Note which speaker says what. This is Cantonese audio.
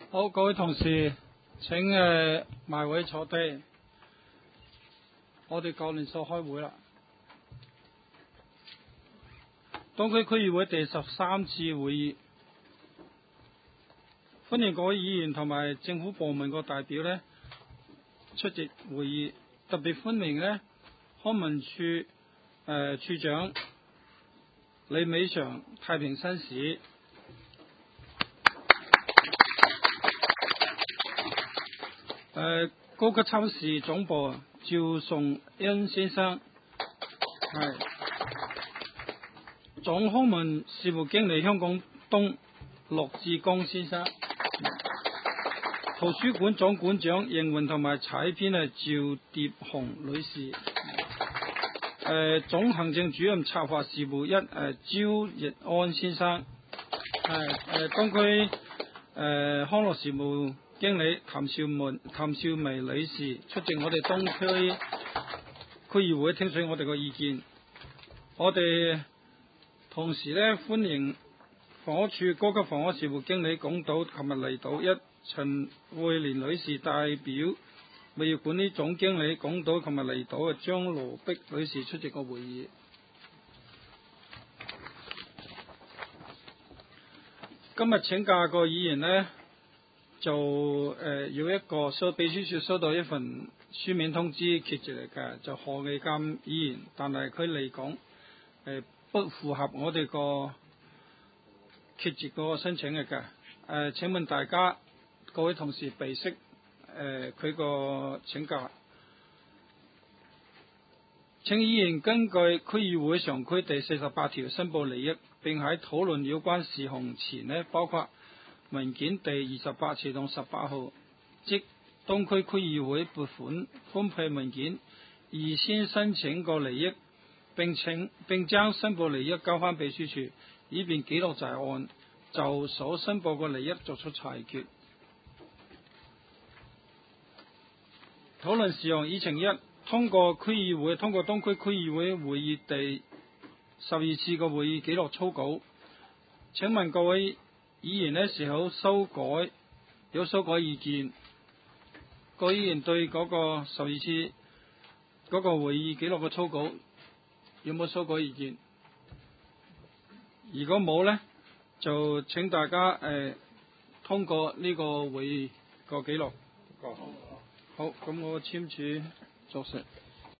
Speaker 1: 好，各位同事，請埋位坐低。我哋舊年所開會啦，東區區議會第13次會議，歡迎各位議員同埋政府部門個代表呢出席會議，特別歡迎呢康文署處長李美祥太平紳士。高級測試總部趙崇恩先生，係總康文事務經理香港東陸志剛先生，圖書館總館長營運同埋採編趙蝶紅女士，總行政主任策劃事務焦逸安先生，東區康樂事務經理譚少梅女士出席我哋東區區議會聽取我哋個意見。我哋同時呢歡迎房屋處高級房屋事務經理港島琴日嚟到陳慧蓮女士代表物業管理總經理港島琴日嚟到張羅碧女士出席個會議。今日請假個議員呢就有一個秘書處收到一份書面通知缺席嚟嘅，就何藝鑑議員，但係佢嚟講不符合我哋個缺席個申請嚟嘅。請問大家各位同事備悉佢個請假。請議員根據區議會常規第48條申報利益，並喺討論有關事項前呢，包括文件第28次同18號，即東區區議會撥款分配文件，預先申請個利益，並將申報利益交翻秘書處，以便記錄在案，就所申報個利益作出裁決。討論事項議程一，通過東區區議會會議第12次個會議記錄草稿。請問各位議員呢是否有修改意見？各位議員對嗰個12次嗰個會議記錄嘅草稿有冇修改意見？如果冇呢，就請大家通過呢個會議個記錄。好，咁我簽署作實。